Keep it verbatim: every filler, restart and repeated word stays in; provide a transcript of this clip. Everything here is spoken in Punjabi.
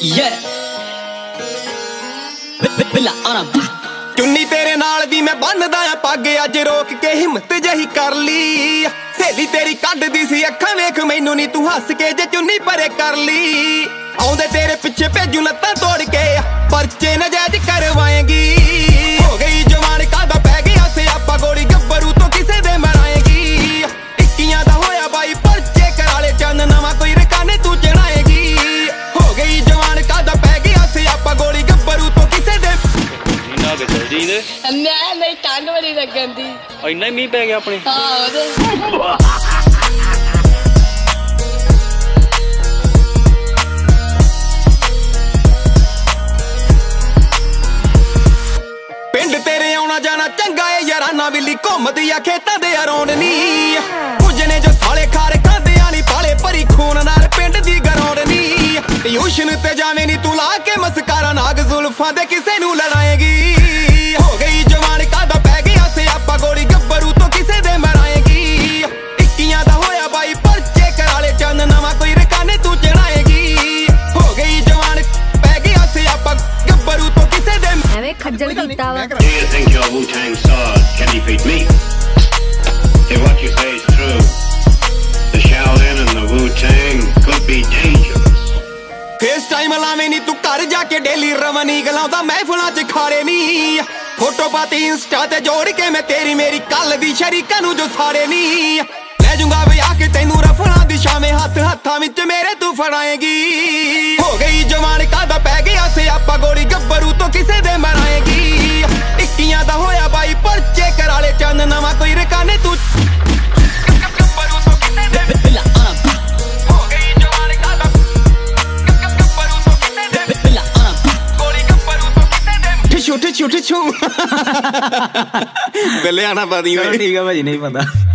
ਚੁੰਨੀ ਤੇਰੇ ਨਾਲ ਦੀ ਮੈਂ ਬੰਨਦਾ ਆ ਪੱਗ ਅੱਜ ਰੋਕ ਕੇ ਹਿੰਮਤ ਜਹੀ ਕਰ ਲਈ ਸਹੇਲੀ ਤੇਰੀ ਕੱਢਦੀ ਸੀ ਅੱਖਾਂ ਵੇਖ ਮੈਨੂੰ ਨੀ ਤੂੰ ਹੱਸ ਕੇ ਜੇ ਚੁੰਨੀ ਪਰੇ ਕਰ ਲਈ ਆਉਂਦੇ ਤੇਰੇ ਪਿੱਛੇ ਭੇਜੂ ਲੱਤਾਂ ਤੋੜ ਕੇ ਪਰਚੇ ਨਜਾਇਜ਼ ਕਰਵਾਏਗੀ ਹੋ ਗਈ ਜਵਾਨ ਕਾਦਾ ਪੈ ਗਿਆ ਸਿਆਪਾ ਗੋਲੀ ਗੱਭਰੂ ਤੋਂ ਕਿਸੇ ਦੇ ਮਰਾਏਗੀ ਇੱਕੀਆਂ ਦਾ ਹੋਇਆ ਬਾਈ ਪਰਚੇ ਕਰਾਲੇ ਚੰਨ ਨਵਾਂ ਕੋਈ ਰਕਾਨੇ ਤੂੰ ਚੜਾਏਗੀ ਹੋ ਗਈ ਜਵਾਨ ਕਾਦਾ ਪੈ ਗਿਆ ਸਿਆਪਾ ਗੋਲੀ ਗੱਭਰੂ ਤੋਂ ਕਿਸੇ ਦੇ ਨਾ ਚਲ ਜੀ ਨੇ ਮੈਂ ਨਹੀਂ ਠੰਡ ਬੜੀ ਲੱਗਣ ਦੀ ਇੰਨਾ ਹੀ ਮੀਂਹ ਪੈ ਗਿਆ ਆਪਣੇ ਹਾਂ ਉਹਦੇ ਪਿੰਡ ਤੇਰੇ ਆਉਣਾ ਜਾਣਾ ਚੰਗਾ ਏ ਯਾਰਾਨਾ ਵਿਲੀ ਘੁੰਮਦੀ ਆ ਖੇਤਾਂ ਦੇ ਅਰੌਂਡ ਨੀ ਕੁਝ ਨੇ ਜੋ ਸਾਲੇ ਖਾਰੇ ਖਾਂਦੇ ਆ ਨੀ ਪਾਲੇ ਭਰੀ ਖੂਨ ਨਾਲ ਪਿੰਡ ਦੀ ਗਰਾਉਂਡ ਨੀ ਟਿਊਸ਼ਨ ਤੇ ਜਾਵੇਂ ਨੀ ਤੂੰ ਲਾ ਕੇ ਮਸਕਾਰਾ ਨਾਗ ਜ਼ੁਲਫਾਂ ਦੇ ਕਿਸੇ ਨੂੰ ਲੜਾਏਗੀ ਹੋ ਗਈ ਜਵਾਨ ਕਾਦਾ ਪੈ ਗਿਆ ਸਿਆਪਾ ਗੋਲੀ ਗੱਭਰੂ ਤੋਂ ਕਿਸੇ ਦੇ ਮਰਾਏਗੀ ਇੱਕੀਆਂ ਦਾ ਹੋਇਆ ਬਾਈ ਪਰਚੇ ਕਰਾਲੇ ਚੰਨ ਨਵਾਂ ਕੋਈ ਰਕਾਨੇ ਤੂੰ ਚੜਾਏਗੀ ਹੋ ਗਈ ਜਵਾਨ ਪੈ ਗਿਆ ਸਿਆਪਾ ਗੱਭਰੂ ਤੋਂ ਕਿਸੇ ਦੇ ਐਵੇਂ ਖੱਜਲ ਕੀਤਾ ਵਾ Do you think your Wu-Tang sword can defeat me? If what you say is true, the Shaolin and the Wu-Tang could be dangerous. FaceTime ਲਾਵੇਂ ਨੀ ਤੂੰ ਘਰ ਜਾ ਕੇ ਡੇਲੀ ਰਵਨੀ ਗਲਾਉਂਦਾ ਮਹਿਫਲਾਂ 'ਚ ਖਾੜੇ ਨੀ ਫੋਟੋ ਪਾਤੀ ਇੰਸਟਾ ਤੇ ਜੋੜ ਕੇ ਮੈਂ ਤੇਰੀ ਮੇਰੀ ਕੱਲ ਦੀ ਸ਼ਰੀਕਾਂ ਨੂੰ ਜੋ ਸਾੜੇ ਨੀ ਲੈ ਜੂੰਗਾ ਵਿਆਹ ਕੇ ਤੈਨੂੰ ਰਫਲਾਂ ਦੀ ਛਾਵੇਂ ਹੱਥ ਹੱਥਾਂ ਵਿੱਚ ਮੇਰੇ ਤੂੰ ਫੜਾਏਗੀ ਹੋ ਗਈ ਜਵਾਨ ਕਾਦਾ ਪੈ ਗਿਆ ਸਿਆਪਾ ਗੋਲੀ ਗੱਭਰੂ ਤੋਂ ਕਿਸੇ ਦੇ ਮਰਾਏਗੀ ਇੱਕੀਆਂ ਦਾ ਹੋਇਆ ਬਾਈ ਪਰਚੇ ਕਰਾਲੇ ਚੰਨ ਨਵਾਂ ਕੋਈ ਰਕਾਨੇ ਤੂੰ ਗੱਭਰੂ ਤੋਂ ਕਿਸੇ ਦੇ ਹੋ ਗਈ ਜਵਾਨ ਕਾਦਾ ਗੱਭਰੂ ਤੋਂ ਕਿਸੇ ਦੇ ਗੋਲੀ ਗੱਭਰੂ ਤੋਂ ਕਿਸੇ ਦੇ ਠਿਛੂ ਠਿਛੂ ਠਿਛੂ ਬਿੱਲੇ ਆਣਾ ਪਾਦੀ ਠੀਕ ਆ ਭਾਜੀ ਨਹੀਂ ਪਤਾ